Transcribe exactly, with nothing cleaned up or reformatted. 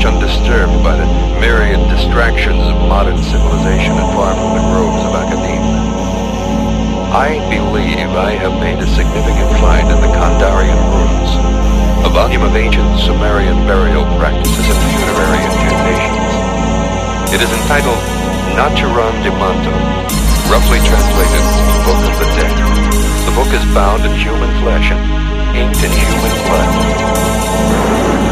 much undisturbed by the myriad distractions of modern civilization and far from the groves of academia. I believe I have made a significant find in the Kandarian runes, a volume of ancient Sumerian burial practices and funerary incantations. It is entitled Naturan de Manto, roughly translated Book of the Dead. The book is bound in human flesh and inked in human blood.